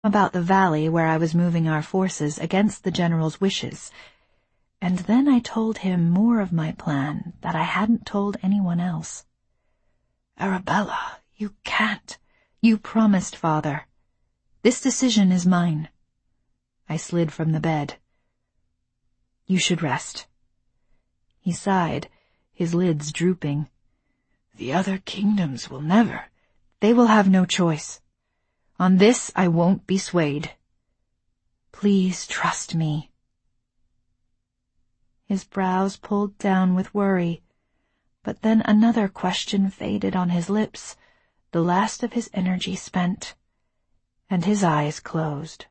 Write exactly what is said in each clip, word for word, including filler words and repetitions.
about the valley where I was moving our forces against the general's wishes, and then I told him more of my plan that I hadn't told anyone else. "Arabella, you can't. You promised, Father. This decision is mine." I slid from the bed. "You should rest." He sighed, his lids drooping. "The other kingdoms will never. They will have no choice. On this I won't be swayed. Please trust me." His brows pulled down with worry, but then another question faded on his lips, the last of his energy spent, and his eyes closed.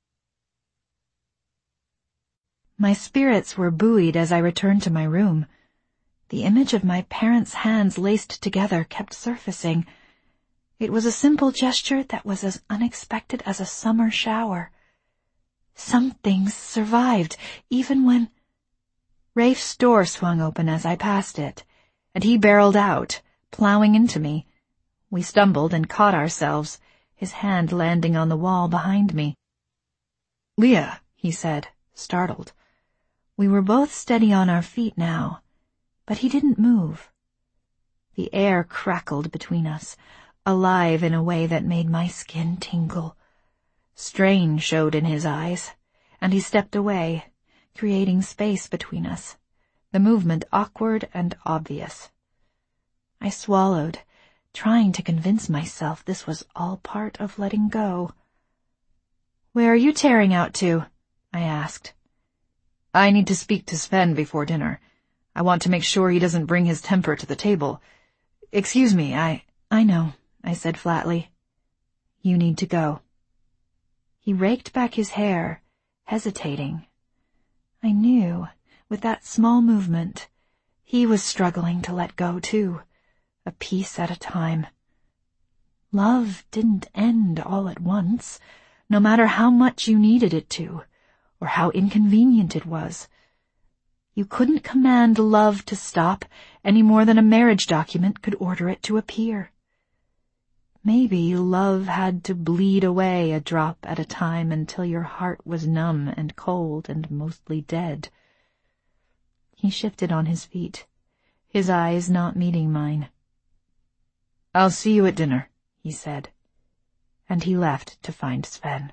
My spirits were buoyed as I returned to my room. The image of my parents' hands laced together kept surfacing. It was a simple gesture that was as unexpected as a summer shower. Some things survived, even when... Rafe's door swung open as I passed it, and he barreled out, plowing into me. We stumbled and caught ourselves, his hand landing on the wall behind me. "Leah," he said, startled. We were both steady on our feet now, but he didn't move. The air crackled between us, alive in a way that made my skin tingle. Strain showed in his eyes, and he stepped away, creating space between us, the movement awkward and obvious. I swallowed, trying to convince myself this was all part of letting go. "Where are you tearing out to?" I asked. "I need to speak to Sven before dinner. I want to make sure he doesn't bring his temper to the table. Excuse me, I... I know," I said flatly. "You need to go." He raked back his hair, hesitating. I knew, with that small movement, he was struggling to let go too, a piece at a time. Love didn't end all at once, no matter how much you needed it to, or how inconvenient it was. You couldn't command love to stop any more than a marriage document could order it to appear. Maybe love had to bleed away a drop at a time until your heart was numb and cold and mostly dead. He shifted on his feet, his eyes not meeting mine. "I'll see you at dinner," he said, and he left to find Sven.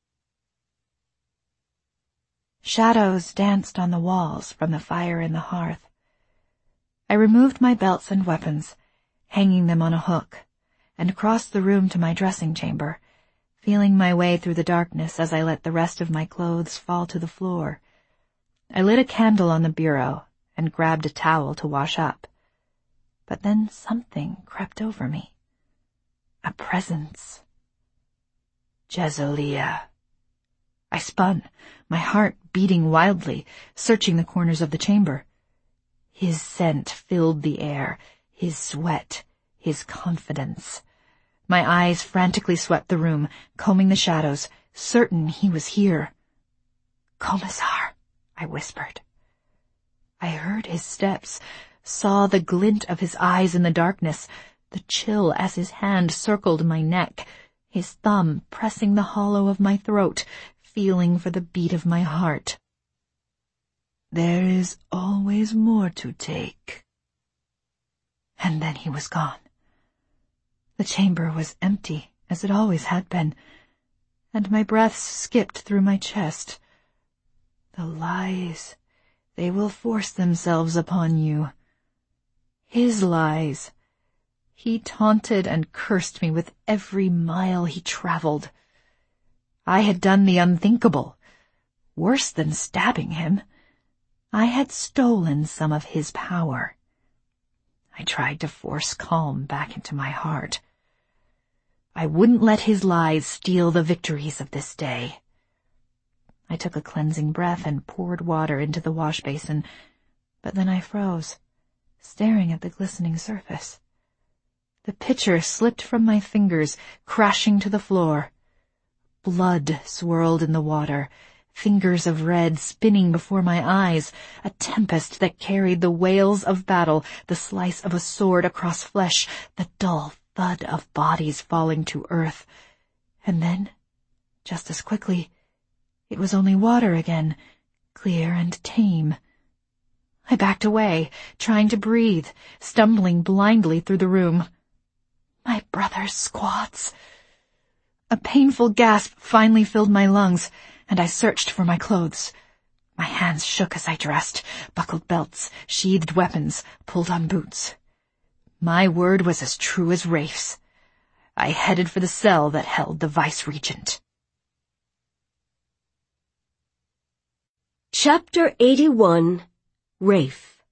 Shadows danced on the walls from the fire in the hearth. I removed my belts and weapons, hanging them on a hook, and crossed the room to my dressing chamber, feeling my way through the darkness as I let the rest of my clothes fall to the floor. I lit a candle on the bureau and grabbed a towel to wash up. But then something crept over me. A presence. Jezzalia. I spun, my heart beating wildly, searching the corners of the chamber. His scent filled the air, his sweat, his confidence. My eyes frantically swept the room, combing the shadows, certain he was here. "Commissar," I whispered. I heard his steps, saw the glint of his eyes in the darkness, the chill as his hand circled my neck, his thumb pressing the hollow of my throat, feeling for the beat of my heart. "There is always more to take." And then he was gone. The chamber was empty, as it always had been, and my breaths skipped through my chest. The lies, they will force themselves upon you. His lies. He taunted and cursed me with every mile he traveled. I had done the unthinkable. Worse than stabbing him. I had stolen some of his power. I tried to force calm back into my heart. I wouldn't let his lies steal the victories of this day. I took a cleansing breath and poured water into the wash basin, but then I froze, staring at the glistening surface. The pitcher slipped from my fingers, crashing to the floor. Blood swirled in the water, fingers of red spinning before my eyes, a tempest that carried the wails of battle, the slice of a sword across flesh, the dull thud of bodies falling to earth. And then just as quickly. It was only water again, clear and tame. I backed away, trying to breathe, stumbling blindly through the room. My brother's squats. A painful gasp finally filled my lungs, and I searched for my clothes. My hands shook as I dressed, buckled belts, sheathed weapons, pulled on boots. My word was as true as Rafe's. I headed for the cell that held the vice-regent. Chapter eighty-one. Rafe.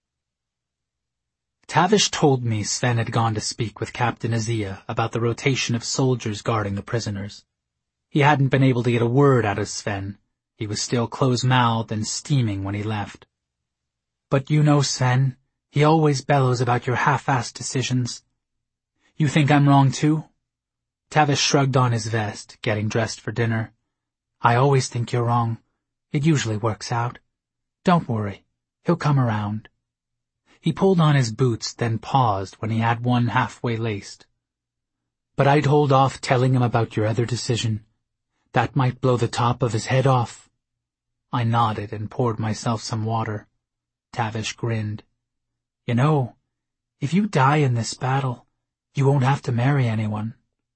Tavish told me Sven had gone to speak with Captain Azia about the rotation of soldiers guarding the prisoners. He hadn't been able to get a word out of Sven. He was still close-mouthed and steaming when he left. But you know Sven, he always bellows about your half-assed decisions. You think I'm wrong too? Tavish shrugged on his vest, getting dressed for dinner. I always think you're wrong. It usually works out. Don't worry. He'll come around. He pulled on his boots, then paused when he had one halfway laced. But I'd hold off telling him about your other decision. That might blow the top of his head off. I nodded and poured myself some water. Tavish grinned. You know, if you die in this battle, you won't have to marry anyone.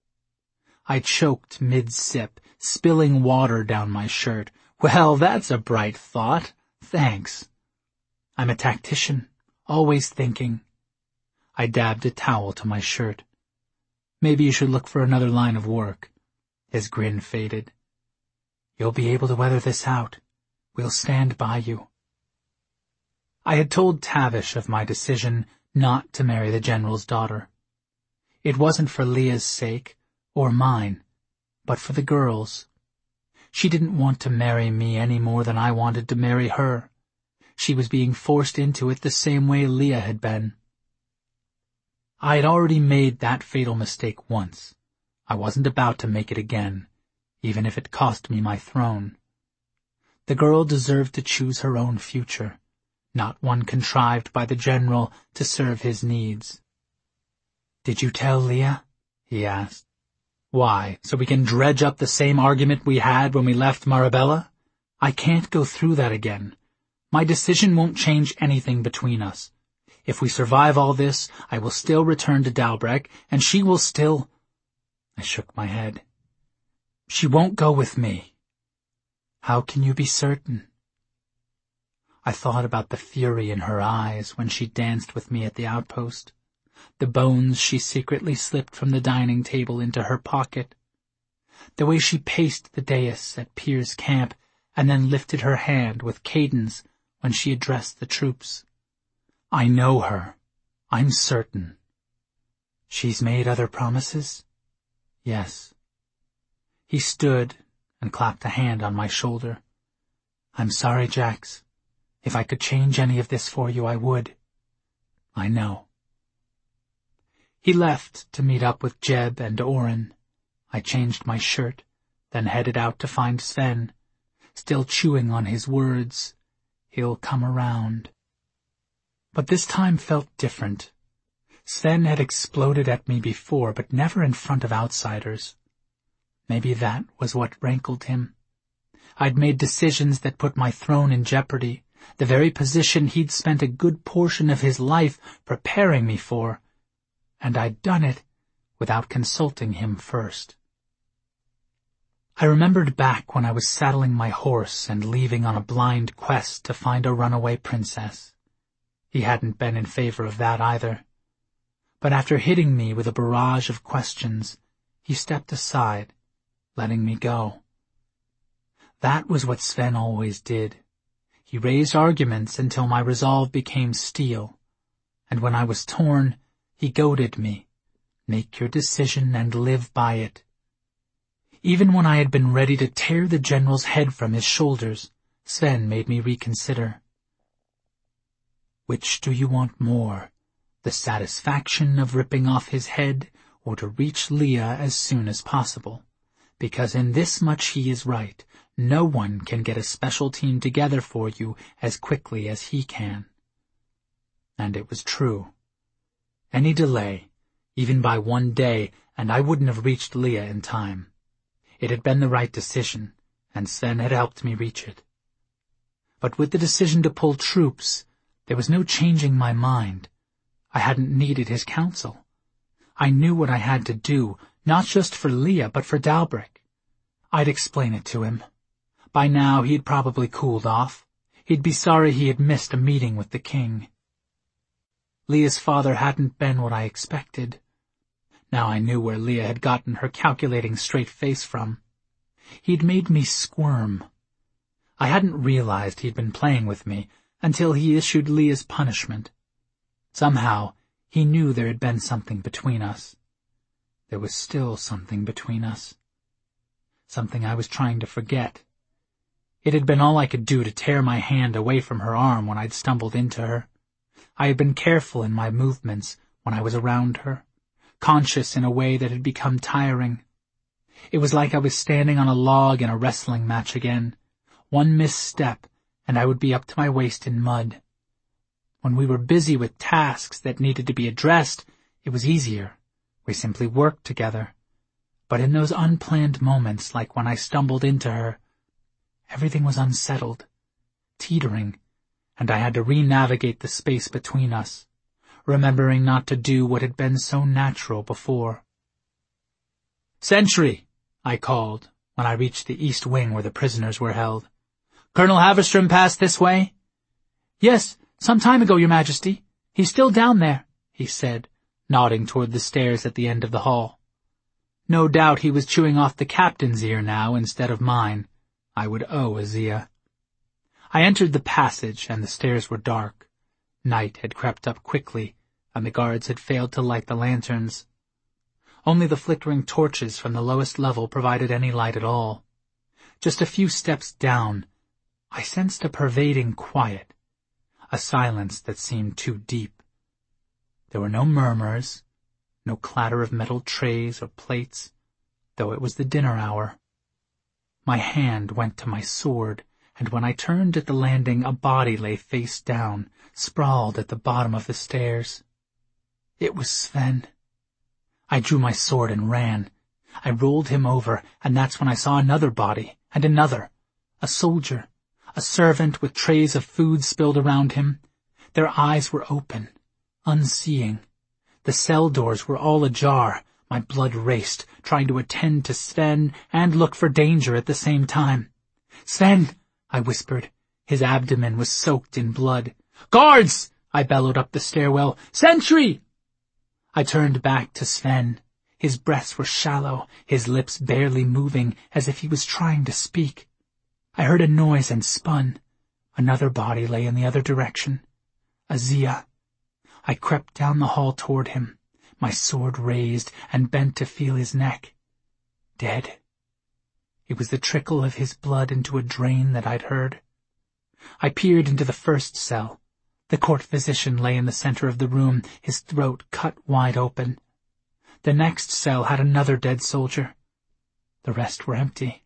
I choked mid-sip, spilling water down my shirt. Well, that's a bright thought. Thanks. I'm a tactician, always thinking. I dabbed a towel to my shirt. Maybe you should look for another line of work. His grin faded. You'll be able to weather this out. We'll stand by you. I had told Tavish of my decision not to marry the general's daughter. It wasn't for Leah's sake, or mine, but for the girl's. She didn't want to marry me any more than I wanted to marry her. She was being forced into it the same way Leah had been. I had already made that fatal mistake once. I wasn't about to make it again, even if it cost me my throne. The girl deserved to choose her own future, not one contrived by the general to serve his needs. Did you tell Leah? He asked. Why, so we can dredge up the same argument we had when we left Marabella? I can't go through that again. My decision won't change anything between us. If we survive all this, I will still return to Dalbrek, and she will still— I shook my head. She won't go with me. How can you be certain? I thought about the fury in her eyes when she danced with me at the outpost, the bones she secretly slipped from the dining table into her pocket, the way she paced the dais at Pier's camp and then lifted her hand with cadence when she addressed the troops. I know her. I'm certain. She's made other promises? Yes. He stood and clapped a hand on my shoulder. I'm sorry, Jax. If I could change any of this for you, I would. I know. He left to meet up with Jeb and Orin. I changed my shirt, then headed out to find Sven, still chewing on his words. He'll come around. But this time felt different. Sven had exploded at me before, but never in front of outsiders. Maybe that was what rankled him. I'd made decisions that put my throne in jeopardy, the very position he'd spent a good portion of his life preparing me for, and I'd done it without consulting him first. I remembered back when I was saddling my horse and leaving on a blind quest to find a runaway princess. He hadn't been in favor of that either. But after hitting me with a barrage of questions, he stepped aside, letting me go. That was what Sven always did. He raised arguments until my resolve became steel, and when I was torn, he goaded me. Make your decision and live by it. Even when I had been ready to tear the general's head from his shoulders, Sven made me reconsider. Which do you want more, the satisfaction of ripping off his head, or to reach Leah as soon as possible? Because in this much he is right. No one can get a special team together for you as quickly as he can. And it was true. Any delay, even by one day, and I wouldn't have reached Leah in time. It had been the right decision, and Sven had helped me reach it. But with the decision to pull troops, there was no changing my mind. I hadn't needed his counsel. I knew what I had to do, not just for Leah, but for Dalbrick. I'd explain it to him. By now he'd probably cooled off. He'd be sorry he had missed a meeting with the king. Leah's father hadn't been what I expected. Now I knew where Leah had gotten her calculating straight face from. He'd made me squirm. I hadn't realized he'd been playing with me until he issued Leah's punishment. Somehow, he knew there had been something between us. There was still something between us. Something I was trying to forget. It had been all I could do to tear my hand away from her arm when I'd stumbled into her. I had been careful in my movements when I was around her, conscious in a way that had become tiring. It was like I was standing on a log in a wrestling match again. One misstep, and I would be up to my waist in mud. When we were busy with tasks that needed to be addressed, it was easier. We simply worked together. But in those unplanned moments, like when I stumbled into her, everything was unsettled, teetering, and I had to re-navigate the space between us, remembering not to do what had been so natural before. "Sentry!" I called when I reached the east wing where the prisoners were held. "Colonel Haverstrom passed this way?" "Yes, some time ago, Your Majesty. He's still down there," he said, nodding toward the stairs at the end of the hall. No doubt he was chewing off the captain's ear now instead of mine. I would owe Azia. I entered the passage, and the stairs were dark. Night had crept up quickly, and the guards had failed to light the lanterns. Only the flickering torches from the lowest level provided any light at all. Just a few steps down, I sensed a pervading quiet, a silence that seemed too deep. There were no murmurs, no clatter of metal trays or plates, though it was the dinner hour. My hand went to my sword, and when I turned at the landing, a body lay face down, sprawled at the bottom of the stairs. It was Sven. I drew my sword and ran. I rolled him over, and that's when I saw another body, and another, a soldier, a servant with trays of food spilled around him. Their eyes were open, unseeing. The cell doors were all ajar. My blood raced, trying to attend to Sven and look for danger at the same time. "Sven!" I whispered. His abdomen was soaked in blood. "Guards!" I bellowed up the stairwell. "Sentry!" I turned back to Sven. His breaths were shallow, his lips barely moving, as if he was trying to speak. I heard a noise and spun. Another body lay in the other direction. Azia. I crept down the hall toward him, my sword raised and bent to feel his neck. Dead. It was the trickle of his blood into a drain that I'd heard. I peered into the first cell. The court physician lay in the center of the room, his throat cut wide open. The next cell had another dead soldier. The rest were empty.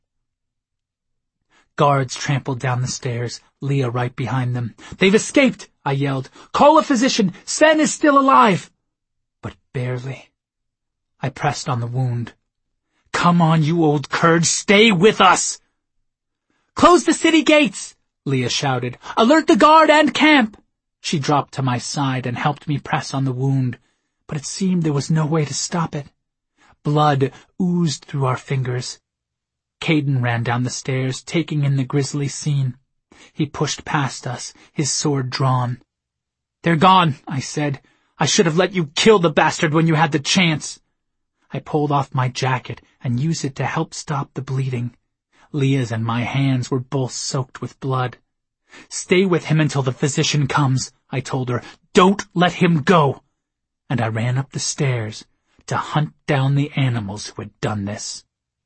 Guards trampled down the stairs, Leah right behind them. "They've escaped!" I yelled. "Call a physician! Sven is still alive!" But barely. I pressed on the wound. "Come on, you old curd, stay with us!" "Close the city gates!" Leah shouted. "Alert the guard and camp!" She dropped to my side and helped me press on the wound, but it seemed there was no way to stop it. Blood oozed through our fingers. Caden ran down the stairs, taking in the grisly scene. He pushed past us, his sword drawn. "They're gone," I said. "I should have let you kill the bastard when you had the chance." I pulled off my jacket and used it to help stop the bleeding. Leah's and my hands were both soaked with blood. "Stay with him until the physician comes," I told her. "Don't let him go." And I ran up the stairs to hunt down the animals who had done this.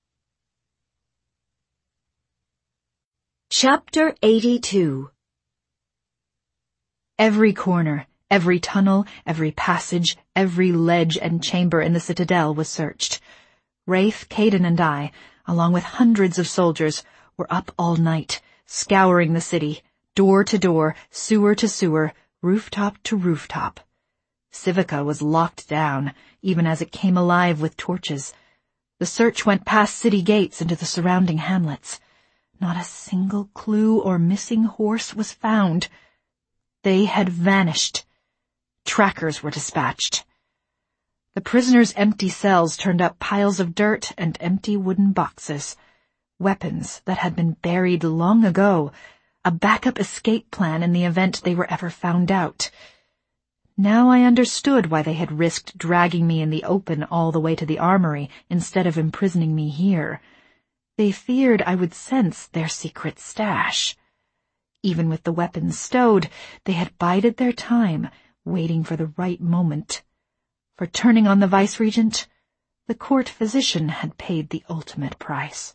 Chapter eighty-two. Every corner, every tunnel, every passage, every ledge and chamber in the citadel was searched. Rafe, Caden, and I, along with hundreds of soldiers, were up all night, scouring the city, door to door, sewer to sewer, rooftop to rooftop. Civica was locked down, even as it came alive with torches. The search went past city gates into the surrounding hamlets. Not a single clue or missing horse was found. They had vanished. Trackers were dispatched. The prisoners' empty cells turned up piles of dirt and empty wooden boxes. Weapons that had been buried long ago. A backup escape plan in the event they were ever found out. Now I understood why they had risked dragging me in the open all the way to the armory instead of imprisoning me here. They feared I would sense their secret stash. Even with the weapons stowed, they had bided their time, waiting for the right moment. For turning on the vice-regent, the court physician had paid the ultimate price.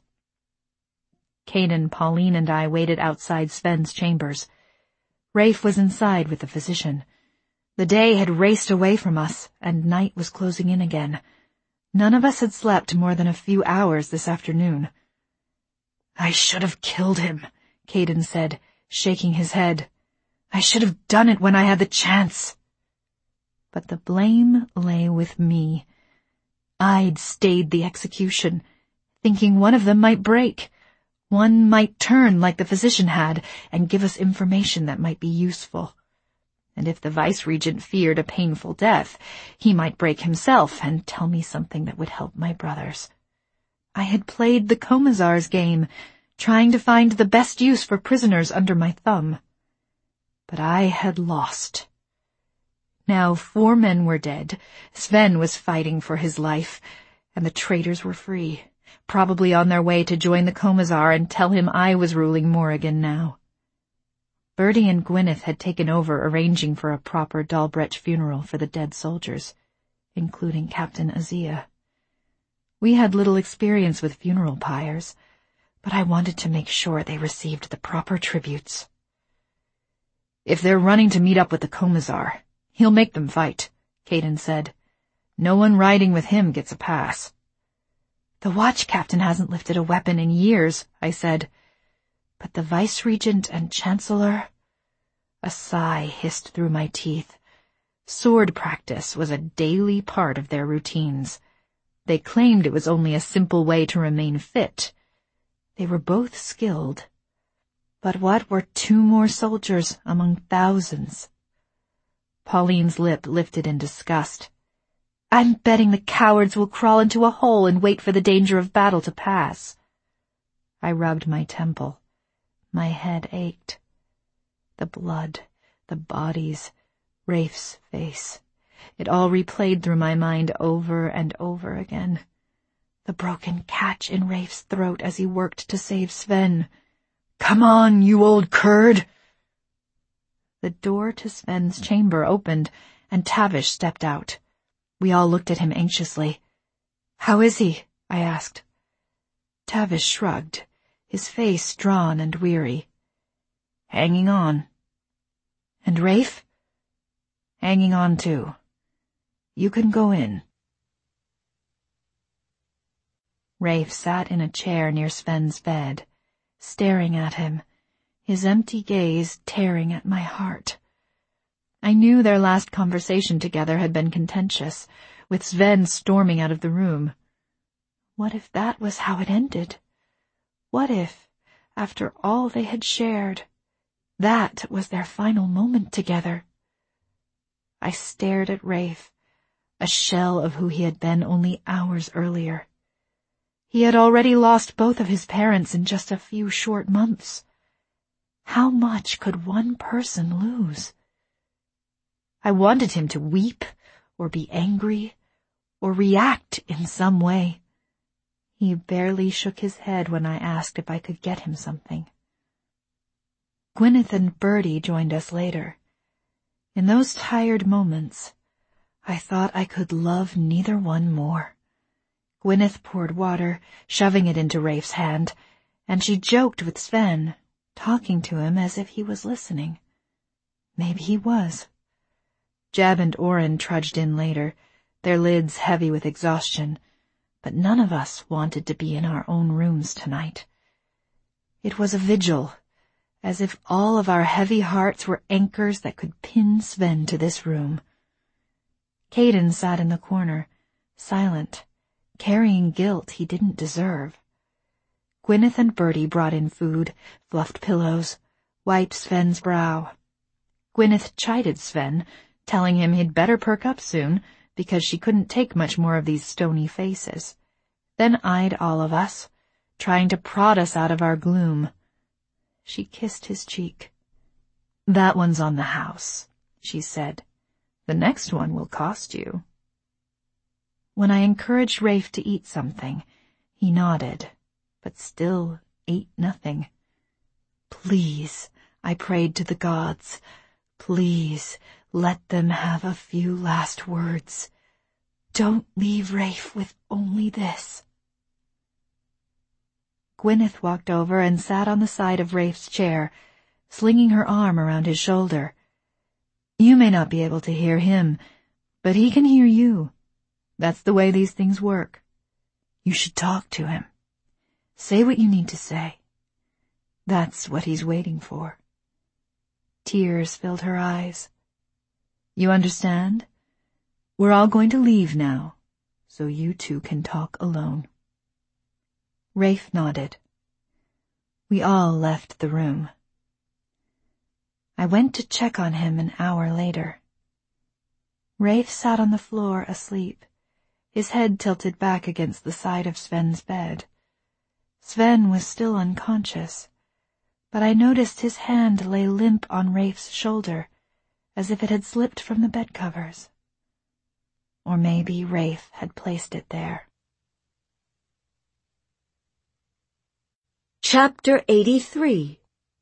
Caden, Pauline, and I waited outside Sven's chambers. Rafe was inside with the physician. The day had raced away from us, and night was closing in again. None of us had slept more than a few hours this afternoon. "I should have killed him," Caden said, shaking his head. "I should have done it when I had the chance." But the blame lay with me. I'd stayed the execution, thinking one of them might break. One might turn like the physician had and give us information that might be useful. And if the vice-regent feared a painful death, he might break himself and tell me something that would help my brothers. I had played the Commissar's game, trying to find the best use for prisoners under my thumb. But I had lost. Now four men were dead, Sven was fighting for his life, and the traitors were free, probably on their way to join the Commissar and tell him I was ruling Morrigan now. Bertie and Gwyneth had taken over arranging for a proper Dalbrecht funeral for the dead soldiers, including Captain Azia. We had little experience with funeral pyres, but I wanted to make sure they received the proper tributes. "If they're running to meet up with the Commissar, he'll make them fight," Caden said. "No one riding with him gets a pass." "The watch captain hasn't lifted a weapon in years," I said. But the vice-regent and chancellor... A sigh hissed through my teeth. Sword practice was a daily part of their routines. They claimed it was only a simple way to remain fit. They were both skilled. But what were two more soldiers among thousands? Pauline's lip lifted in disgust. "I'm betting the cowards will crawl into a hole and wait for the danger of battle to pass." I rubbed my temple. My head ached. The blood, the bodies, Rafe's face. It all replayed through my mind over and over again. The broken catch in Rafe's throat as he worked to save Sven. "Come on, you old curd!" The door to Sven's chamber opened, and Tavish stepped out. We all looked at him anxiously. "How is he?" I asked. Tavish shrugged, his face drawn and weary. "Hanging on." "And Rafe?" "Hanging on too. You can go in." Rafe sat in a chair near Sven's bed, staring at him, his empty gaze tearing at my heart. I knew their last conversation together had been contentious, with Sven storming out of the room. What if that was how it ended? What if, after all they had shared, that was their final moment together? I stared at Rafe, a shell of who he had been only hours earlier. He had already lost both of his parents in just a few short months. How much could one person lose? I wanted him to weep, or be angry, or react in some way. He barely shook his head when I asked if I could get him something. Gwyneth and Bertie joined us later. In those tired moments, I thought I could love neither one more. Gwyneth poured water, shoving it into Rafe's hand, and she joked with Sven, talking to him as if he was listening. Maybe he was. Jeb and Oren trudged in later, their lids heavy with exhaustion, but none of us wanted to be in our own rooms tonight. It was a vigil, as if all of our heavy hearts were anchors that could pin Sven to this room. Caden sat in the corner, silent, carrying guilt he didn't deserve. Gwyneth and Bertie brought in food, fluffed pillows, wiped Sven's brow. Gwyneth chided Sven, telling him he'd better perk up soon, because she couldn't take much more of these stony faces, then eyed all of us, trying to prod us out of our gloom. She kissed his cheek. "That one's on the house," she said. "The next one will cost you." When I encouraged Rafe to eat something, he nodded, but still ate nothing. "Please," I prayed to the gods, "please let them have a few last words. Don't leave Rafe with only this." Gwyneth walked over and sat on the side of Rafe's chair, slinging her arm around his shoulder. "You may not be able to hear him, but he can hear you. That's the way these things work. You should talk to him. Say what you need to say. That's what he's waiting for." Tears filled her eyes. "You understand? We're all going to leave now, so you two can talk alone." Rafe nodded. We all left the room. I went to check on him an hour later. Rafe sat on the floor asleep, his head tilted back against the side of Sven's bed. Sven was still unconscious, but I noticed his hand lay limp on Rafe's shoulder, as if it had slipped from the bed covers. Or maybe Rafe had placed it there. Chapter eighty-three.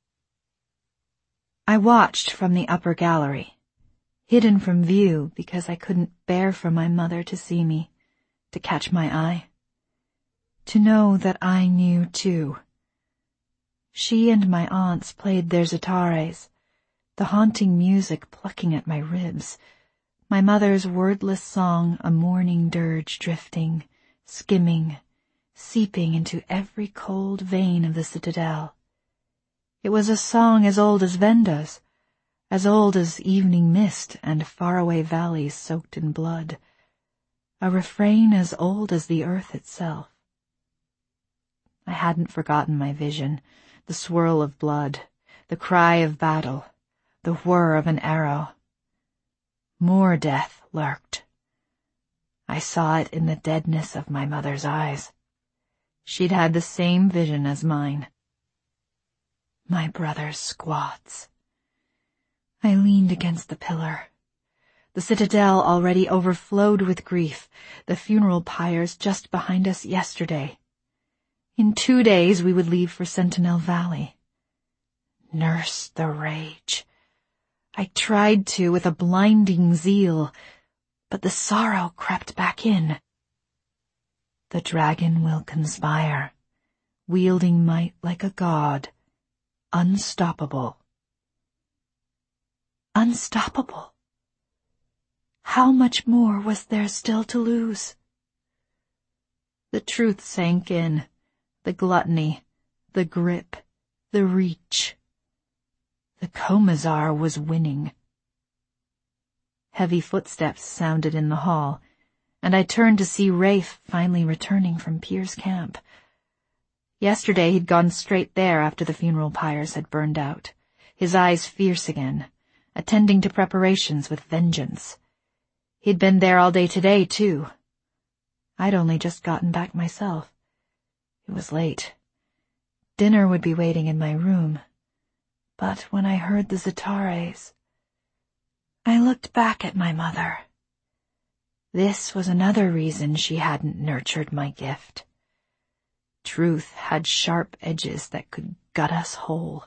I watched from the upper gallery, hidden from view because I couldn't bear for my mother to see me, to catch my eye, to know that I knew too. She and my aunts played their zitares, the haunting music plucking at my ribs, my mother's wordless song a morning dirge drifting, skimming, seeping into every cold vein of the citadel. It was a song as old as Venda's, as old as evening mist and faraway valleys soaked in blood, a refrain as old as the earth itself. I hadn't forgotten my vision, the swirl of blood, the cry of battle, the whir of an arrow. More death lurked. I saw it in the deadness of my mother's eyes. She'd had the same vision as mine. My brother's squads. I leaned against the pillar. The citadel already overflowed with grief, the funeral pyres just behind us yesterday. In two days we would leave for Sentinel Valley. Nurse the rage. I tried to with a blinding zeal, but the sorrow crept back in. The dragon will conspire, wielding might like a god, unstoppable. Unstoppable. How much more was there still to lose? The truth sank in, the gluttony, the grip, the reach. The Commissar was winning. Heavy footsteps sounded in the hall, and I turned to see Rafe finally returning from Pier's camp. Yesterday he'd gone straight there after the funeral pyres had burned out, his eyes fierce again, attending to preparations with vengeance. He'd been there all day today, too. I'd only just gotten back myself. It was late. Dinner would be waiting in my room. But when I heard the zitares, I looked back at my mother. This was another reason she hadn't nurtured my gift. Truth had sharp edges that could gut us whole.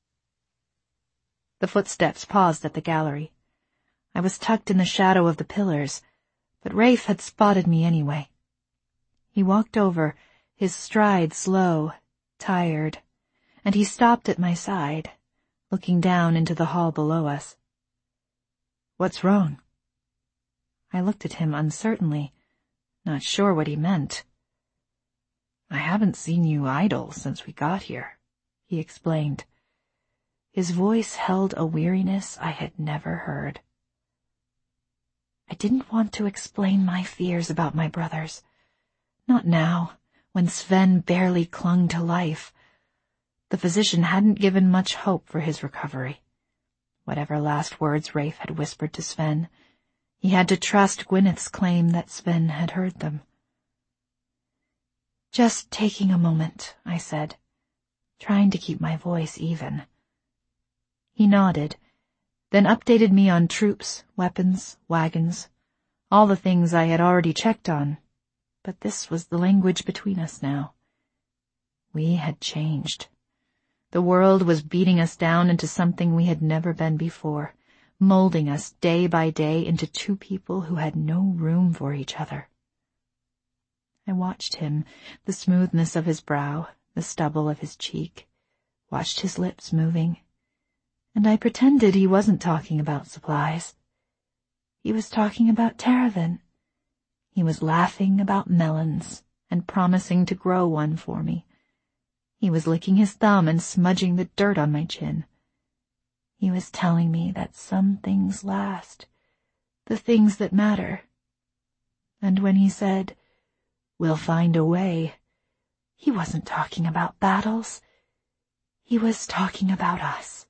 The footsteps paused at the gallery. I was tucked in the shadow of the pillars, but Rafe had spotted me anyway. He walked over, his stride slow, tired, and he stopped at my side, looking down into the hall below us. "What's wrong?" I looked at him uncertainly, not sure what he meant. "I haven't seen you idle since we got here," he explained. His voice held a weariness I had never heard. I didn't want to explain my fears about my brothers. Not now, when Sven barely clung to life. The physician hadn't given much hope for his recovery. Whatever last words Rafe had whispered to Sven, he had to trust Gwyneth's claim that Sven had heard them. "Just taking a moment," I said, trying to keep my voice even. He nodded, then updated me on troops, weapons, wagons, all the things I had already checked on, but this was the language between us now. We had changed. The world was beating us down into something we had never been before, molding us day by day into two people who had no room for each other. I watched him, the smoothness of his brow, the stubble of his cheek, watched his lips moving, and I pretended he wasn't talking about supplies. He was talking about Teraven. He was laughing about melons and promising to grow one for me. He was licking his thumb and smudging the dirt on my chin. He was telling me that some things last, the things that matter. And when he said, "We'll find a way," he wasn't talking about battles. He was talking about us.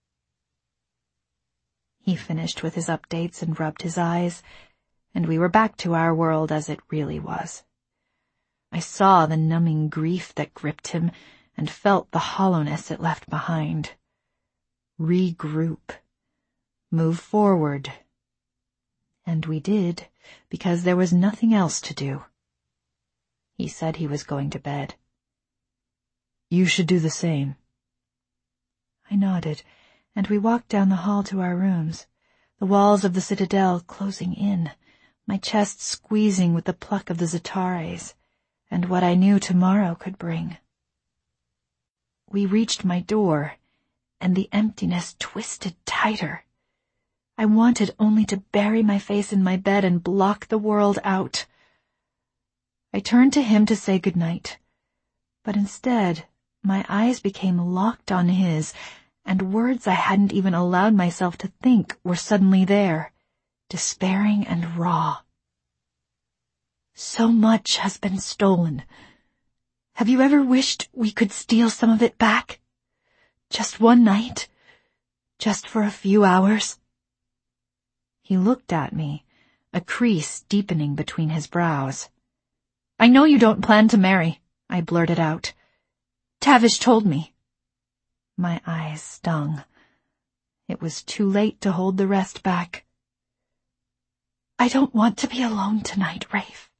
He finished with his updates and rubbed his eyes, and we were back to our world as it really was. I saw the numbing grief that gripped him and felt the hollowness it left behind. Regroup. Move forward. And we did, because there was nothing else to do. He said he was going to bed. "You should do the same." I nodded, and we walked down the hall to our rooms, the walls of the citadel closing in, my chest squeezing with the pluck of the Zatares, and what I knew tomorrow could bring. We reached my door, and the emptiness twisted tighter. I wanted only to bury my face in my bed and block the world out. I turned to him to say goodnight, but instead my eyes became locked on his, and words I hadn't even allowed myself to think were suddenly there, despairing and raw. "So much has been stolen. Have you ever wished we could steal some of it back? Just one night? Just for a few hours?" He looked at me, a crease deepening between his brows. "I know you don't plan to marry," I blurted out. "Tavish told me." My eyes stung. It was too late to hold the rest back. "I don't want to be alone tonight, Rafe."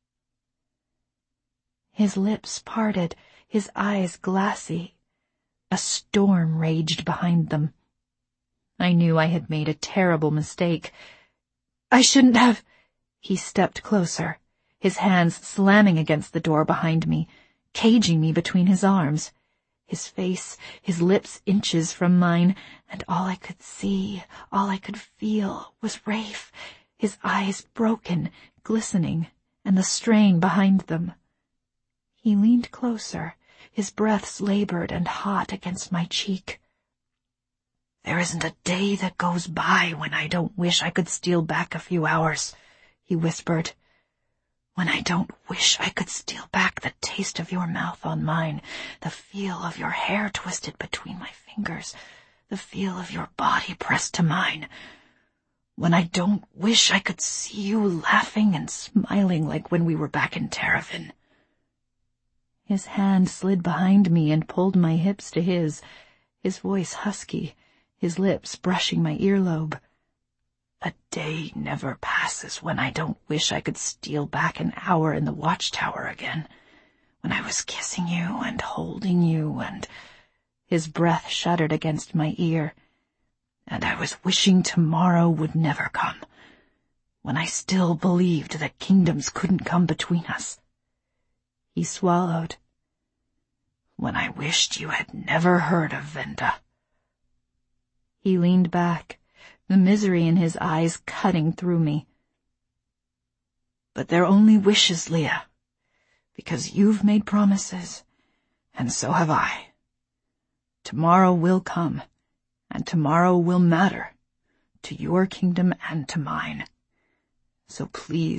His lips parted, his eyes glassy. A storm raged behind them. I knew I had made a terrible mistake. "I shouldn't have—" He stepped closer, his hands slamming against the door behind me, caging me between his arms. His face, his lips inches from mine, and all I could see, all I could feel, was Rafe, his eyes broken, glistening, and the strain behind them. He leaned closer, his breaths labored and hot against my cheek. "There isn't a day that goes by when I don't wish I could steal back a few hours," he whispered. "When I don't wish I could steal back the taste of your mouth on mine, the feel of your hair twisted between my fingers, the feel of your body pressed to mine. When I don't wish I could see you laughing and smiling like when we were back in Teraven." His hand slid behind me and pulled my hips to his, his voice husky, his lips brushing my earlobe. "A day never passes when I don't wish I could steal back an hour in the watchtower again, when I was kissing you and holding you and—" His breath shuddered against my ear. "And I was wishing tomorrow would never come, when I still believed that kingdoms couldn't come between us." He swallowed. "When I wished you had never heard of Venda." He leaned back, the misery in his eyes cutting through me. "But they're only wishes, Leah, because you've made promises, and so have I. Tomorrow will come, and tomorrow will matter, to your kingdom and to mine. So please,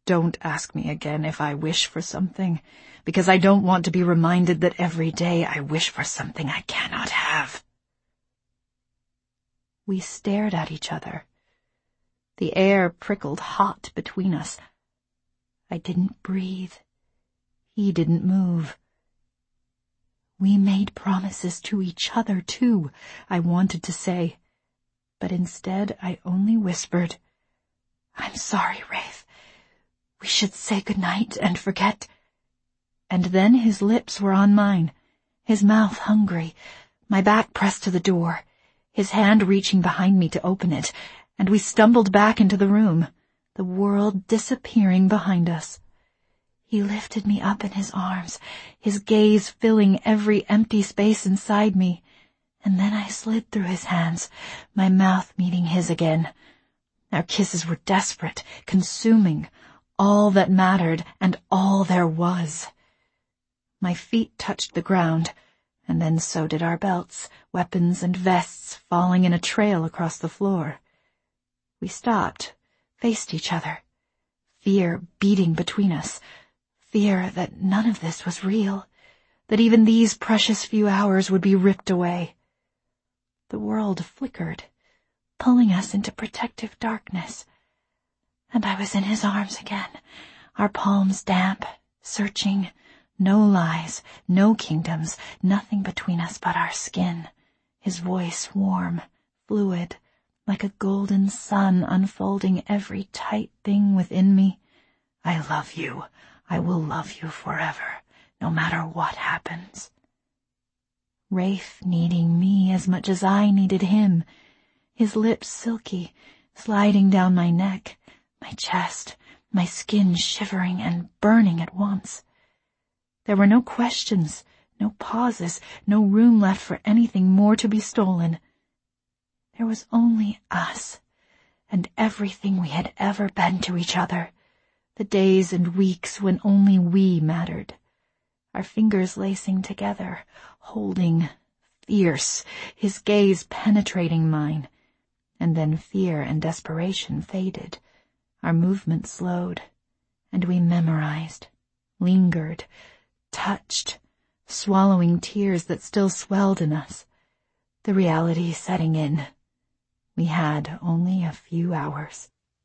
Don't ask me again if I wish for something, because I don't want to be reminded that every day I wish for something I cannot have." We stared at each other. The air prickled hot between us. I didn't breathe. He didn't move. "We made promises to each other, too," I wanted to say, but instead I only whispered, "I'm sorry, Rafe. We should say goodnight and forget." And then his lips were on mine, his mouth hungry, my back pressed to the door, his hand reaching behind me to open it, and we stumbled back into the room, the world disappearing behind us. He lifted me up in his arms, his gaze filling every empty space inside me, and then I slid through his hands, my mouth meeting his again. Our kisses were desperate, consuming, all that mattered and all there was. My feet touched the ground, and then so did our belts, weapons and vests falling in a trail across the floor. We stopped, faced each other, fear beating between us, fear that none of this was real, that even these precious few hours would be ripped away. The world flickered, pulling us into protective darkness, and I was in his arms again, our palms damp, searching, no lies, no kingdoms, nothing between us but our skin, his voice warm, fluid, like a golden sun unfolding every tight thing within me. "I love you. I will love you forever, no matter what happens." Rafe needing me as much as I needed him, his lips silky, sliding down my neck, my chest, my skin shivering and burning at once. There were no questions, no pauses, no room left for anything more to be stolen. There was only us, and everything we had ever been to each other, the days and weeks when only we mattered, our fingers lacing together, holding, fierce, his gaze penetrating mine, and then fear and desperation faded, our movements slowed, and we memorized, lingered, touched, swallowing tears that still swelled in us, the reality setting in. We had only a few hours.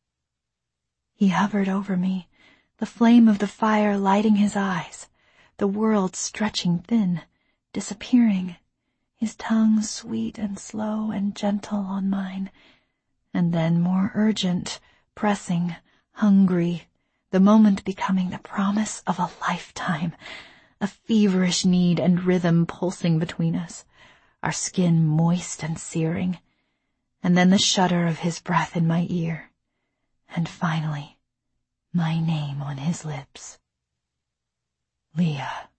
He hovered over me, the flame of the fire lighting his eyes, the world stretching thin, disappearing, his tongue sweet and slow and gentle on mine, and then more urgent, pressing, hungry, the moment becoming the promise of a lifetime, a feverish need and rhythm pulsing between us, our skin moist and searing, and then the shudder of his breath in my ear, and finally, my name on his lips. Leah.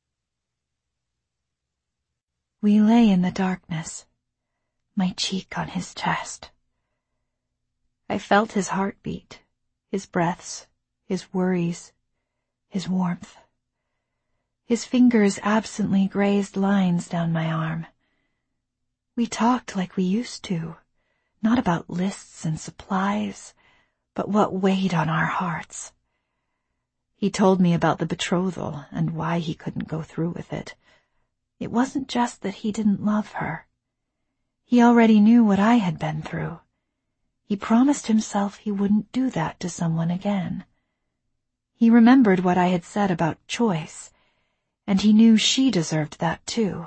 We lay in the darkness, my cheek on his chest. I felt his heartbeat, his breaths, his worries, his warmth. His fingers absently grazed lines down my arm. We talked like we used to, not about lists and supplies, but what weighed on our hearts. He told me about the betrothal and why he couldn't go through with it. It wasn't just that he didn't love her. He already knew what I had been through. He promised himself he wouldn't do that to someone again. He remembered what I had said about choice, and he knew she deserved that too.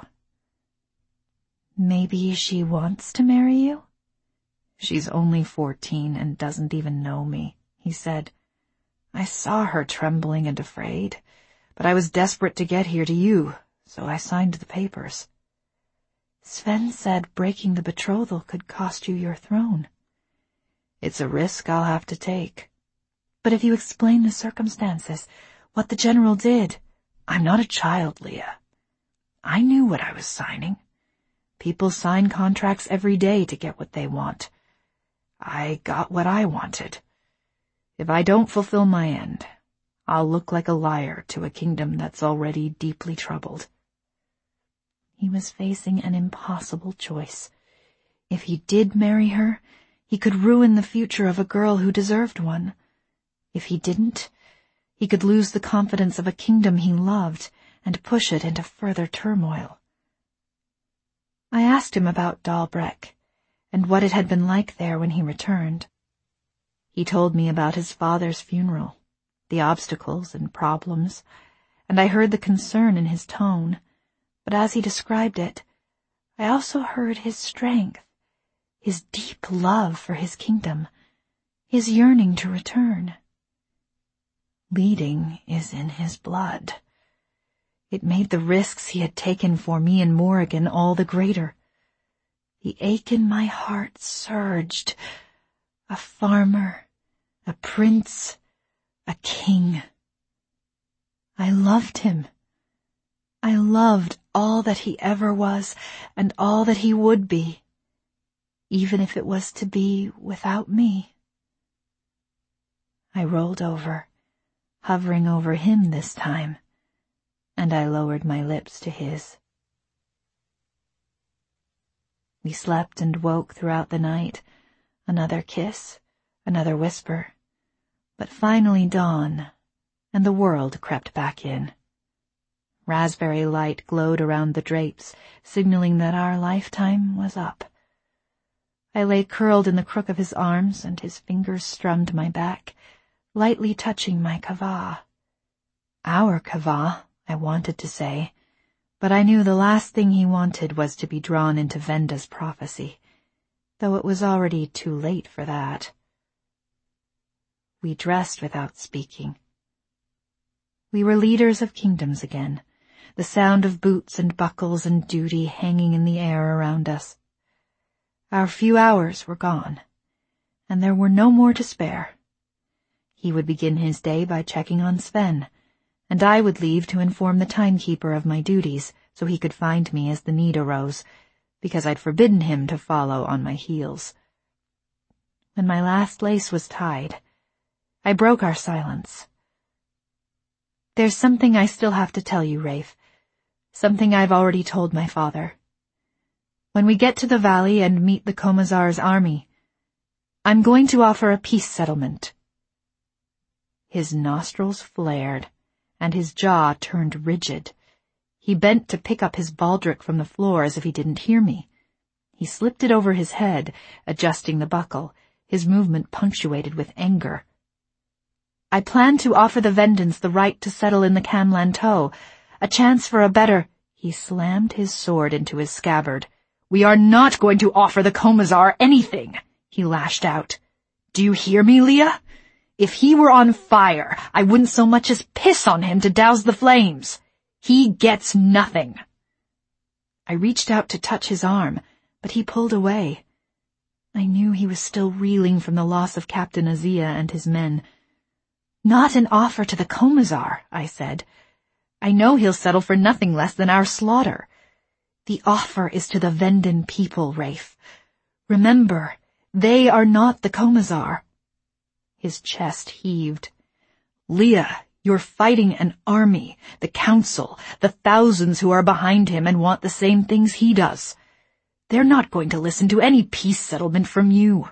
"Maybe she wants to marry you?" "She's only fourteen and doesn't even know me," he said. "I saw her trembling and afraid, but I was desperate to get here to you, so I signed the papers." "Sven said breaking the betrothal could cost you your throne." "It's a risk I'll have to take." "But if you explain the circumstances, what the general did—" "I'm not a child, Leah. I knew what I was signing. People sign contracts every day to get what they want. I got what I wanted. If I don't fulfill my end, I'll look like a liar to a kingdom that's already deeply troubled." He was facing an impossible choice. If he did marry her, he could ruin the future of a girl who deserved one. If he didn't, he could lose the confidence of a kingdom he loved and push it into further turmoil. I asked him about Dalbreck and what it had been like there when he returned. He told me about his father's funeral, the obstacles and problems, and I heard the concern in his tone, but as he described it, I also heard his strength, his deep love for his kingdom, his yearning to return. Leading is in his blood. It made the risks he had taken for me in Morrigan all the greater. The ache in my heart surged. A farmer, a prince, a king. I loved him. I loved all that he ever was and all that he would be, even if it was to be without me. I rolled over, hovering over him this time, and I lowered my lips to his. We slept and woke throughout the night, another kiss, another whisper, but finally dawn, and the world crept back in. Raspberry light glowed around the drapes, signaling that our lifetime was up. I lay curled in the crook of his arms, and his fingers strummed my back, lightly touching my kava. Our kava, I wanted to say, but I knew the last thing he wanted was to be drawn into Venda's prophecy, though it was already too late for that. We dressed without speaking. We were leaders of kingdoms again, the sound of boots and buckles and duty hanging in the air around us. Our few hours were gone, and there were no more to spare. He would begin his day by checking on Sven, and I would leave to inform the timekeeper of my duties so he could find me as the need arose, because I'd forbidden him to follow on my heels. When my last lace was tied, I broke our silence. There's something I still have to tell you, Rafe, something I've already told my father. When we get to the valley and meet the Komazar's army, I'm going to offer a peace settlement. His nostrils flared, and his jaw turned rigid. He bent to pick up his baldric from the floor as if he didn't hear me. He slipped it over his head, adjusting the buckle, his movement punctuated with anger. I plan to offer the Vendans the right to settle in the Camlantoe, a chance for a better— He slammed his sword into his scabbard. We are not going to offer the Komazar anything, he lashed out. Do you hear me, Leah? If he were on fire, I wouldn't so much as piss on him to douse the flames. He gets nothing. I reached out to touch his arm, but he pulled away. I knew he was still reeling from the loss of Captain Azia and his men. Not an offer to the Komazar, I said. I know he'll settle for nothing less than our slaughter. The offer is to the Vendan people, Rafe. Remember, they are not the Komazar. His chest heaved. Leah, you're fighting an army, the council, the thousands who are behind him and want the same things he does. They're not going to listen to any peace settlement from you.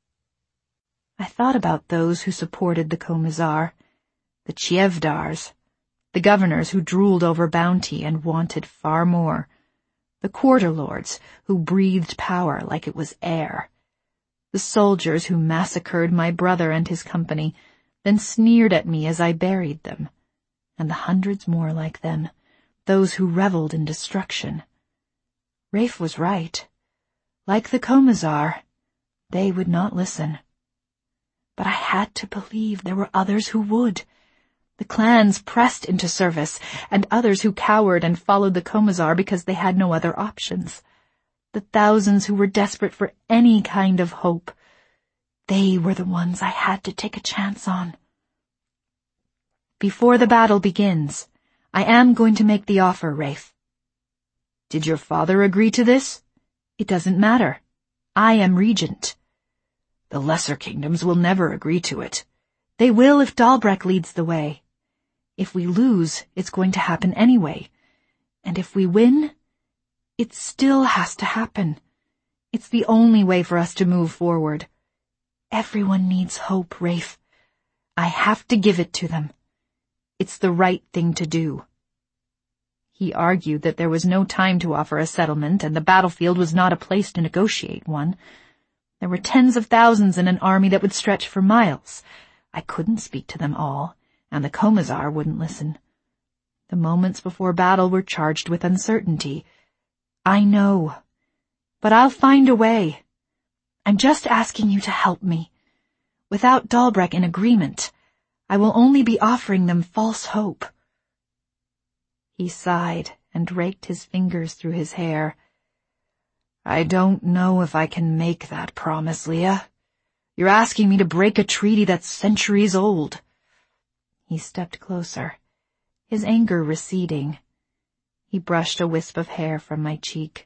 I thought about those who supported the Komazar, the Chievdars, the governors who drooled over bounty and wanted far more, the quarter lords who breathed power like it was air, the soldiers who massacred my brother and his company, then sneered at me as I buried them, and the hundreds more like them, those who reveled in destruction. Rafe was right. Like the Komazar, they would not listen. But I had to believe there were others who would. The clans pressed into service, and others who cowered and followed the Komazar because they had no other options. The thousands who were desperate for any kind of hope. They were the ones I had to take a chance on. Before the battle begins, I am going to make the offer, Rafe. Did your father agree to this? It doesn't matter. I am regent. The lesser kingdoms will never agree to it. They will if Dalbreck leads the way. If we lose, it's going to happen anyway. And if we win, it still has to happen. It's the only way for us to move forward. Everyone needs hope, Rafe. I have to give it to them. It's the right thing to do. He argued that there was no time to offer a settlement, and the battlefield was not a place to negotiate one. There were tens of thousands in an army that would stretch for miles. I couldn't speak to them all, and the Commissar wouldn't listen. The moments before battle were charged with uncertainty. I know, but I'll find a way. I'm just asking you to help me. Without Dalbrek in agreement, I will only be offering them false hope. He sighed and raked his fingers through his hair. I don't know if I can make that promise, Leah. You're asking me to break a treaty that's centuries old. He stepped closer, his anger receding. He brushed a wisp of hair from my cheek.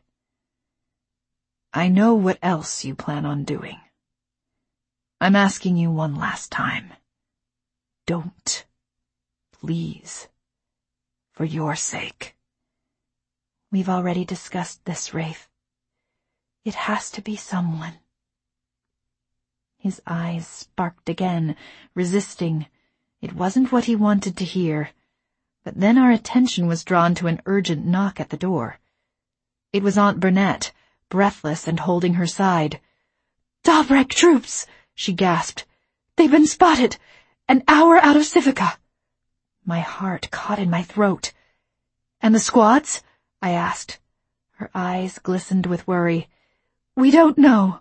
I know what else you plan on doing. I'm asking you one last time. Don't. Please. For your sake. We've already discussed this, Rafe. It has to be someone. His eyes sparked again, resisting. It wasn't what he wanted to hear. But then our attention was drawn to an urgent knock at the door. It was Aunt Burnett, breathless and holding her side. Dalbrek troops, she gasped. They've been spotted, an hour out of Civica. My heart caught in my throat. And the squads? I asked. Her eyes glistened with worry. We don't know.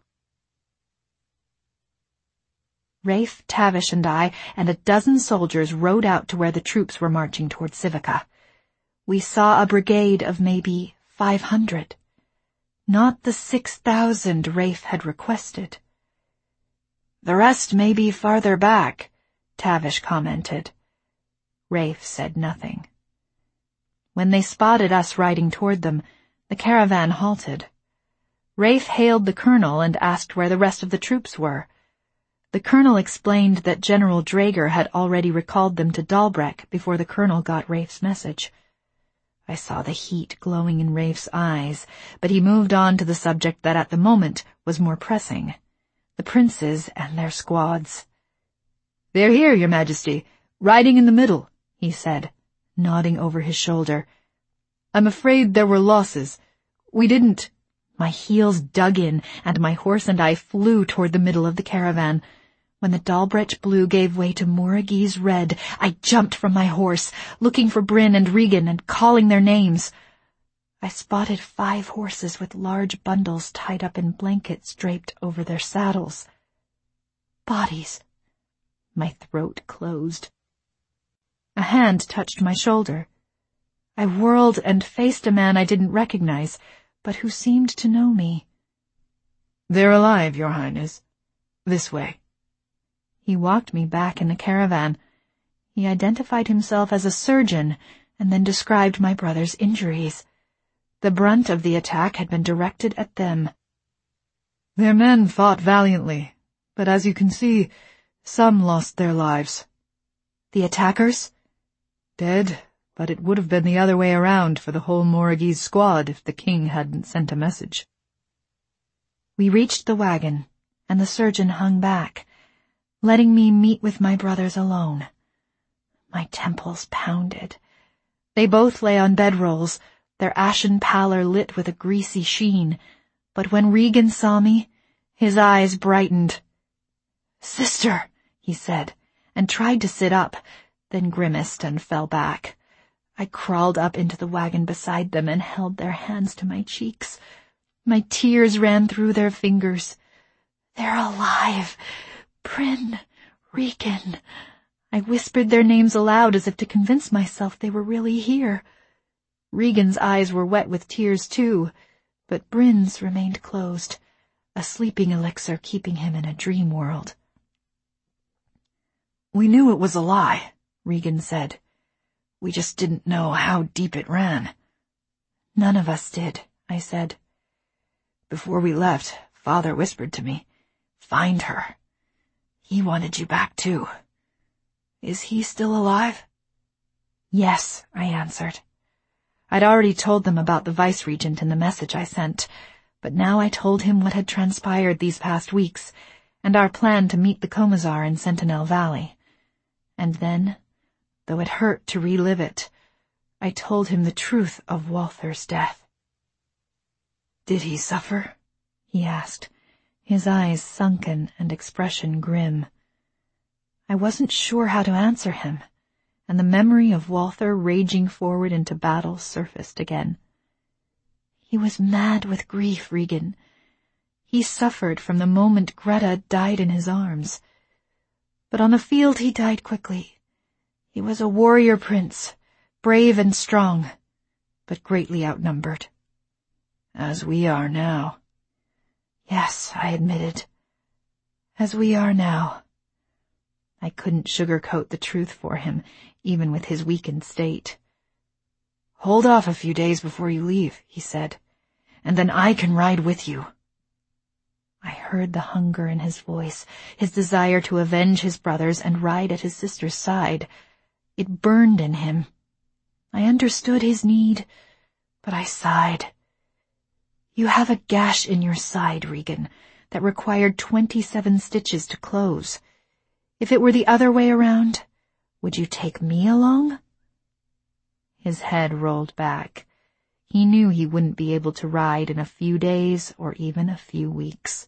Rafe, Tavish, and I and a dozen soldiers rode out to where the troops were marching toward Civica. We saw a brigade of maybe five hundred. Not the six thousand Rafe had requested. The rest may be farther back, Tavish commented. Rafe said nothing. When they spotted us riding toward them, the caravan halted. Rafe hailed the colonel and asked where the rest of the troops were. The colonel explained that General Draeger had already recalled them to Dalbrek before the colonel got Rafe's message. I saw the heat glowing in Rafe's eyes, but he moved on to the subject that at the moment was more pressing. The princes and their squads. They're here, Your Majesty, riding in the middle, he said, nodding over his shoulder. I'm afraid there were losses. We didn't... My heels dug in, and my horse and I flew toward the middle of the caravan. When the Dalbrek blue gave way to Moragese red, I jumped from my horse, looking for Bryn and Regan and calling their names. I spotted five horses with large bundles tied up in blankets draped over their saddles. Bodies. My throat closed. A hand touched my shoulder. I whirled and faced a man I didn't recognize, but who seemed to know me. They're alive, Your Highness. This way. He walked me back in the caravan. He identified himself as a surgeon and then described my brother's injuries. The brunt of the attack had been directed at them. Their men fought valiantly, but as you can see, some lost their lives. The attackers? Dead, but it would have been the other way around for the whole Moragese squad if the king hadn't sent a message. We reached the wagon, and the surgeon hung back, letting me meet with my brothers alone. My temples pounded. They both lay on bedrolls, their ashen pallor lit with a greasy sheen, but when Regan saw me, his eyes brightened. "Sister," he said, and tried to sit up, then grimaced and fell back. I crawled up into the wagon beside them and held their hands to my cheeks. My tears ran through their fingers. "They're alive. Bryn, Regan." I whispered their names aloud as if to convince myself they were really here. Regan's eyes were wet with tears too, but Bryn's remained closed, a sleeping elixir keeping him in a dream world. "We knew it was a lie," Regan said. "We just didn't know how deep it ran." "None of us did," I said. "Before we left, Father whispered to me, 'Find her.' He wanted you back too. Is he still alive?" "Yes," I answered. I'd already told them about the vice-regent in the message I sent, but now I told him what had transpired these past weeks, and our plan to meet the Commissar in Sentinel Valley. And then, though it hurt to relive it, I told him the truth of Walther's death. "Did he suffer?" he asked, his eyes sunken and expression grim. I wasn't sure how to answer him, and the memory of Walther raging forward into battle surfaced again. He was mad with grief, Regan. He suffered from the moment Greta died in his arms. But on the field he died quickly. He was a warrior prince, brave and strong, but greatly outnumbered. As we are now. Yes, I admitted. As we are now. I couldn't sugarcoat the truth for him, even with his weakened state. "Hold off a few days before you leave," he said, "and then I can ride with you." I heard the hunger in his voice, his desire to avenge his brothers and ride at his sister's side. It burned in him. I understood his need, but I sighed. "You have a gash in your side, Regan, that required twenty-seven stitches to close. If it were the other way around, would you take me along?" His head rolled back. He knew he wouldn't be able to ride in a few days or even a few weeks.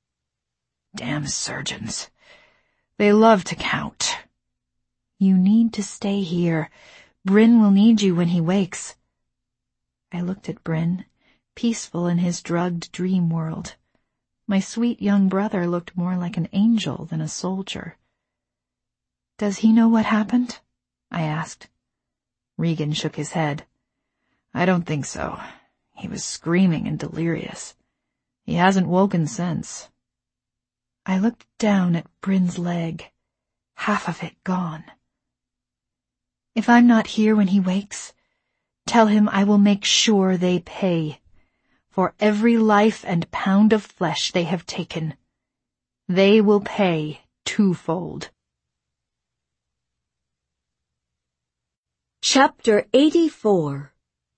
Damn surgeons. They love to count. "You need to stay here. Bryn will need you when he wakes." I looked at Bryn, peaceful in his drugged dream world. My sweet young brother looked more like an angel than a soldier. "Does he know what happened?" I asked. Regan shook his head. "I don't think so. He was screaming and delirious. He hasn't woken since." I looked down at Bryn's leg, half of it gone. "If I'm not here when he wakes, tell him I will make sure they pay. For every life and pound of flesh they have taken, they will pay twofold." Chapter eighty-four.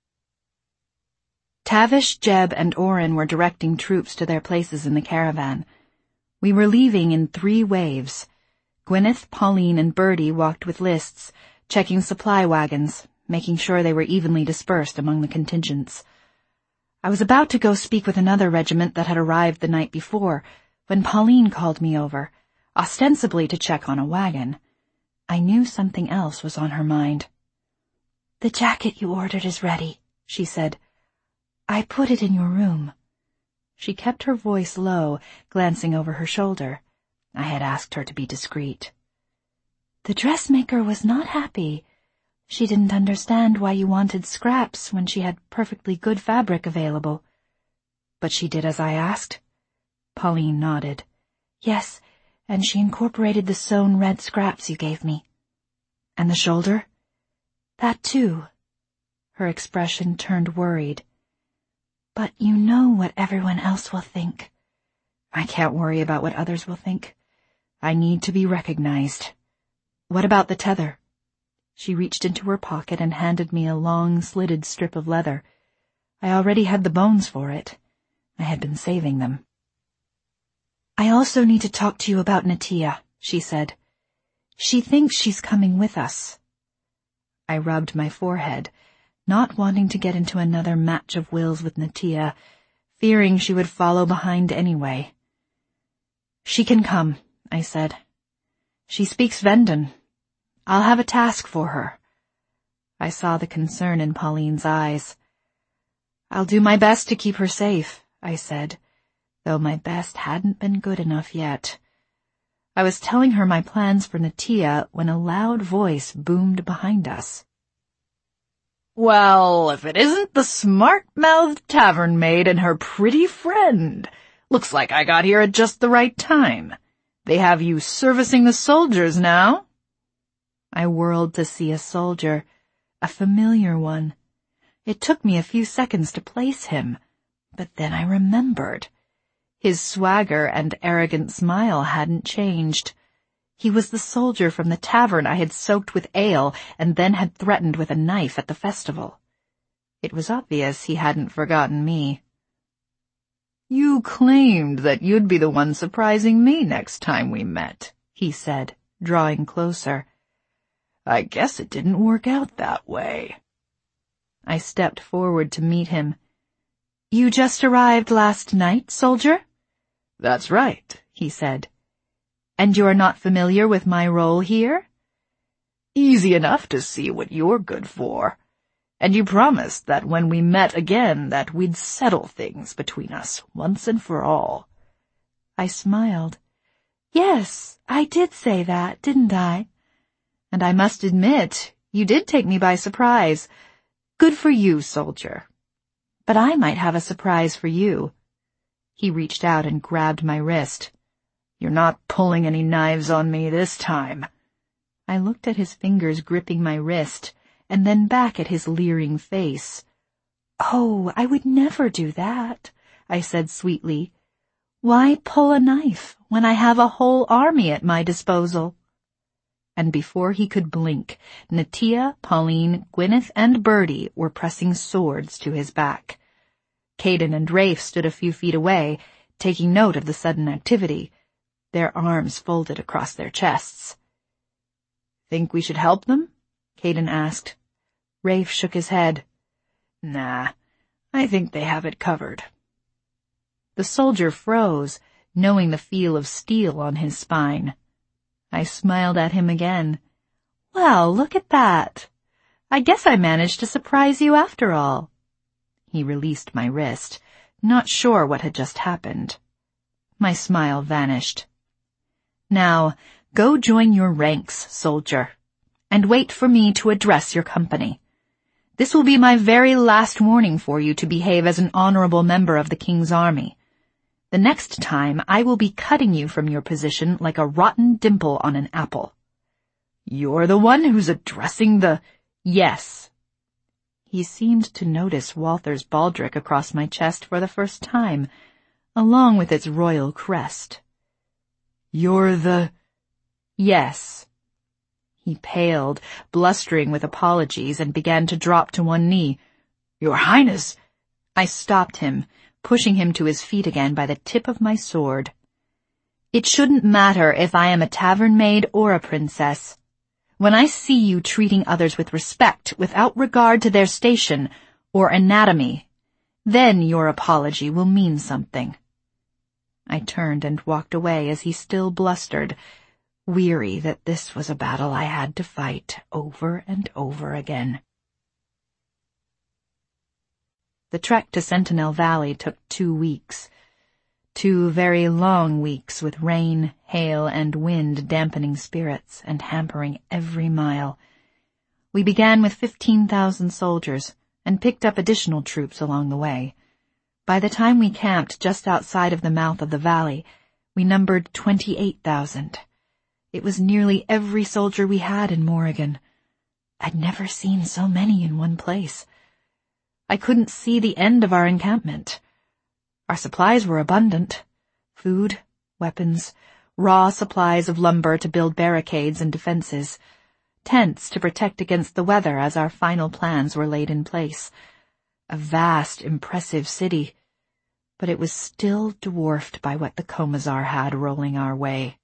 Tavish, Jeb, and Oren were directing troops to their places in the caravan. We were leaving in three waves. Gwyneth, Pauline, and Bertie walked with lists, checking supply wagons, making sure they were evenly dispersed among the contingents. I was about to go speak with another regiment that had arrived the night before, when Pauline called me over, ostensibly to check on a wagon. I knew something else was on her mind. "The jacket you ordered is ready," she said. "I put it in your room." She kept her voice low, glancing over her shoulder. I had asked her to be discreet. "The dressmaker was not happy. She didn't understand why you wanted scraps when she had perfectly good fabric available." "But she did as I asked?" Pauline nodded. "Yes, and she incorporated the sewn red scraps you gave me." "And the shoulder?" "That too." Her expression turned worried. "But you know what everyone else will think." "I can't worry about what others will think. I need to be recognized. What about the tether?" She reached into her pocket and handed me a long, slitted strip of leather. I already had the bones for it. I had been saving them. "I also need to talk to you about Natia," she said. "She thinks she's coming with us." I rubbed my forehead, not wanting to get into another match of wills with Natia, fearing she would follow behind anyway. "She can come," I said. "She speaks Vendon. I'll have a task for her." I saw the concern in Pauline's eyes. "I'll do my best to keep her safe," I said, though my best hadn't been good enough yet. I was telling her my plans for Natia when a loud voice boomed behind us. "Well, if it isn't the smart-mouthed tavern maid and her pretty friend. Looks like I got here at just the right time. They have you servicing the soldiers now?" I whirled to see a soldier, a familiar one. It took me a few seconds to place him, but then I remembered. His swagger and arrogant smile hadn't changed. He was the soldier from the tavern I had soaked with ale and then had threatened with a knife at the festival. It was obvious he hadn't forgotten me. "You claimed that you'd be the one surprising me next time we met," he said, drawing closer. I guess it didn't work out that way. I stepped forward to meet him. You just arrived last night, soldier? That's right, he said. And you're not familiar with my role here? Easy enough to see what you're good for. And you promised that when we met again that we'd settle things between us once and for all. I smiled. Yes, I did say that, didn't I? And I must admit, you did take me by surprise. Good for you, soldier. But I might have a surprise for you. He reached out and grabbed my wrist. You're not pulling any knives on me this time. I looked at his fingers gripping my wrist, and then back at his leering face. Oh, I would never do that, I said sweetly. Why pull a knife when I have a whole army at my disposal? And before he could blink, Natia, Pauline, Gwyneth, and Bertie were pressing swords to his back. Caden and Rafe stood a few feet away, taking note of the sudden activity, their arms folded across their chests. Think we should help them? Caden asked. Rafe shook his head. Nah, I think they have it covered. The soldier froze, knowing the feel of steel on his spine. I smiled at him again. Well, look at that. I guess I managed to surprise you after all. He released my wrist, not sure what had just happened. My smile vanished. Now, go join your ranks, soldier, and wait for me to address your company. This will be my very last warning for you to behave as an honorable member of the king's army. The next time I will be cutting you from your position like a rotten dimple on an apple. You're the one who's addressing the... Yes. He seemed to notice Walther's baldric across my chest for the first time, along with its royal crest. You're the... Yes. He paled, blustering with apologies, and began to drop to one knee. Your Highness! I stopped him, pushing him to his feet again by the tip of my sword. It shouldn't matter if I am a tavern maid or a princess. When I see you treating others with respect without regard to their station or anatomy, then your apology will mean something. I turned and walked away as he still blustered, weary that this was a battle I had to fight over and over again. The trek to Sentinel Valley took two weeks. Two very long weeks with rain, hail, and wind dampening spirits and hampering every mile. We began with fifteen thousand soldiers and picked up additional troops along the way. By the time we camped just outside of the mouth of the valley, we numbered twenty-eight thousand. It was nearly every soldier we had in Morrigan. I'd never seen so many in one place. I couldn't see the end of our encampment. Our supplies were abundant. Food, weapons, raw supplies of lumber to build barricades and defenses, tents to protect against the weather as our final plans were laid in place. A vast, impressive city, but it was still dwarfed by what the Commissar had rolling our way.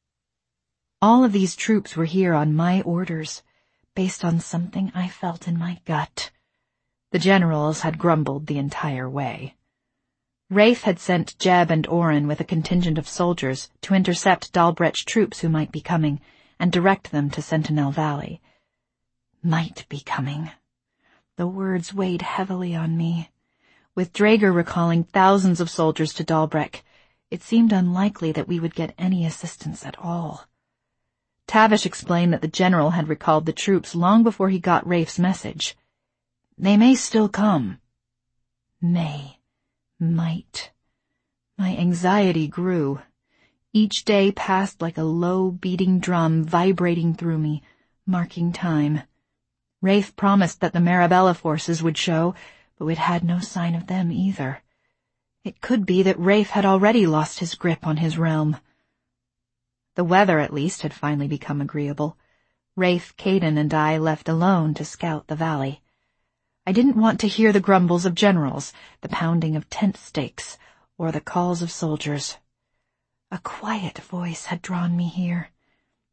All of these troops were here on my orders, based on something I felt in my gut. The generals had grumbled the entire way. Rafe had sent Jeb and Oren with a contingent of soldiers to intercept Dalbrecht's troops who might be coming and direct them to Sentinel Valley. Might be coming. The words weighed heavily on me. With Drager recalling thousands of soldiers to Dalbrecht, it seemed unlikely that we would get any assistance at all. Tavish explained that the general had recalled the troops long before he got Rafe's message. They may still come. May. Might. My anxiety grew. Each day passed like a low, beating drum vibrating through me, marking time. Rafe promised that the Marabella forces would show, but we'd had no sign of them either. It could be that Rafe had already lost his grip on his realm. The weather, at least, had finally become agreeable. Rafe, Caden, and I left alone to scout the valley. I didn't want to hear the grumbles of generals, the pounding of tent stakes, or the calls of soldiers. A quiet voice had drawn me here,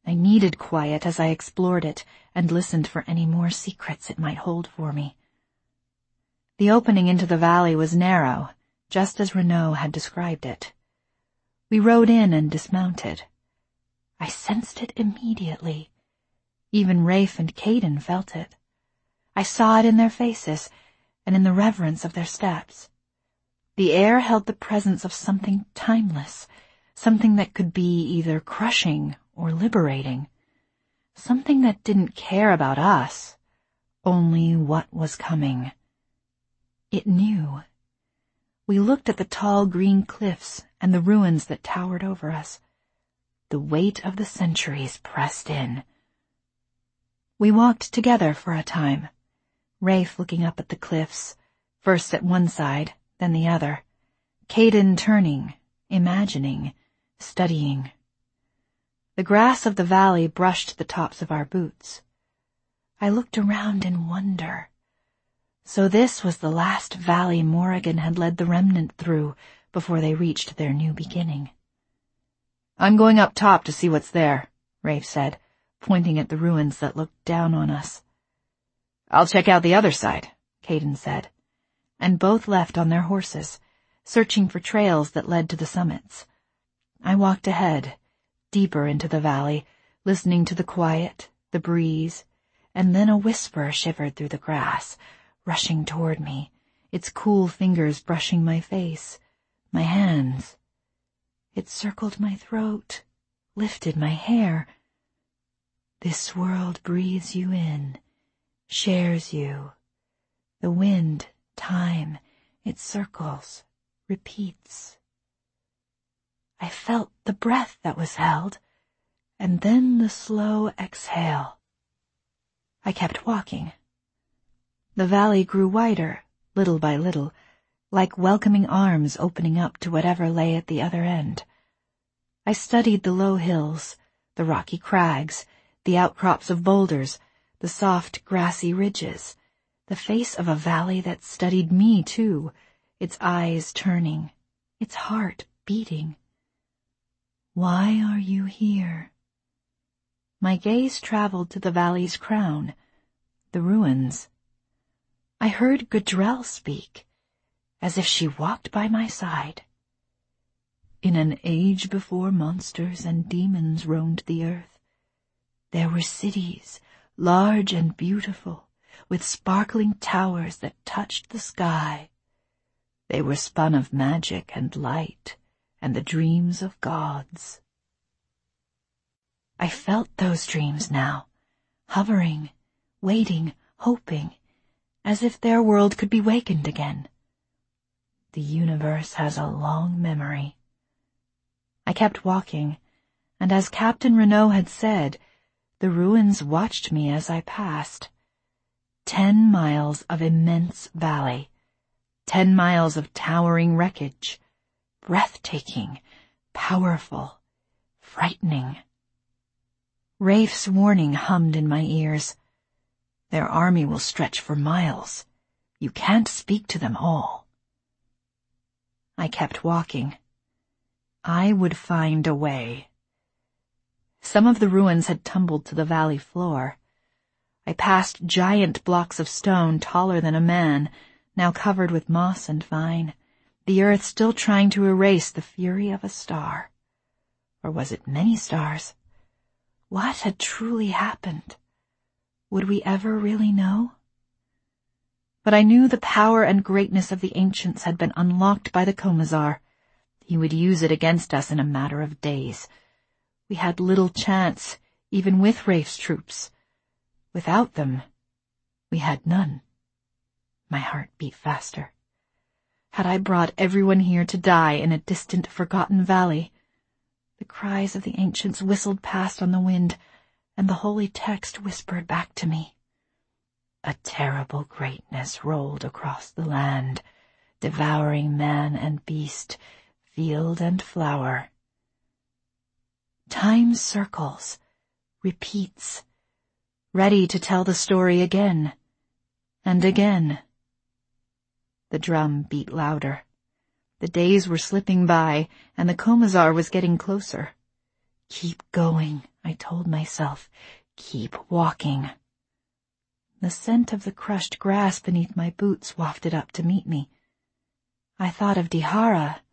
I needed quiet as I explored it and listened for any more secrets it might hold for me. The opening into the valley was narrow, just as Renaud had described it. We rode in and dismounted. I sensed it immediately. Even Rafe and Caden felt it. I saw it in their faces and in the reverence of their steps. The air held the presence of something timeless, something that could be either crushing or liberating, something that didn't care about us, only what was coming. It knew. We looked at the tall green cliffs and the ruins that towered over us. The weight of the centuries pressed in. We walked together for a time, Rafe looking up at the cliffs, first at one side, then the other, Caden turning, imagining, studying. The grass of the valley brushed the tops of our boots. I looked around in wonder. So this was the last valley Morrigan had led the remnant through before they reached their new beginning. "I'm going up top to see what's there," Rafe said, pointing at the ruins that looked down on us. "I'll check out the other side," Caden said, and both left on their horses, searching for trails that led to the summits. I walked ahead, deeper into the valley, listening to the quiet, the breeze, and then a whisper shivered through the grass, rushing toward me, its cool fingers brushing my face, my hands. It circled my throat, lifted my hair. "This world breathes you in, shares you. The wind, time, it circles, repeats." I felt the breath that was held, and then the slow exhale. I kept walking. The valley grew wider, little by little, like welcoming arms opening up to whatever lay at the other end. I studied the low hills, the rocky crags, the outcrops of boulders, the soft grassy ridges, the face of a valley that studied me too, its eyes turning, its heart beating. "Why are you here?" My gaze traveled to the valley's crown, the ruins. I heard Gudrel speak, as if she walked by my side. "In an age before monsters and demons roamed the earth, there were cities, large and beautiful, with sparkling towers that touched the sky. They were spun of magic and light and the dreams of gods." I felt those dreams now, hovering, waiting, hoping, as if their world could be wakened again. The universe has a long memory. I kept walking, and as Captain Renaud had said, the ruins watched me as I passed. Ten miles of immense valley, ten miles of towering wreckage, breathtaking, powerful, frightening. Rafe's warning hummed in my ears. "Their army will stretch for miles. You can't speak to them all." I kept walking. I would find a way. Some of the ruins had tumbled to the valley floor. I passed giant blocks of stone taller than a man, now covered with moss and vine, the earth still trying to erase the fury of a star. Or was it many stars? What had truly happened? Would we ever really know? But I knew the power and greatness of the ancients had been unlocked by the Commissar. He would use it against us in a matter of days. We had little chance, even with Rafe's troops. Without them, we had none. My heart beat faster. Had I brought everyone here to die in a distant, forgotten valley? The cries of the ancients whistled past on the wind, and the holy text whispered back to me. A terrible greatness rolled across the land, devouring man and beast, field and flower. Time circles, repeats, ready to tell the story again, and again. The drum beat louder. The days were slipping by, and the Commissar was getting closer. "Keep going," I told myself, keep walking. The scent of the crushed grass beneath my boots wafted up to meet me. I thought of Dihara,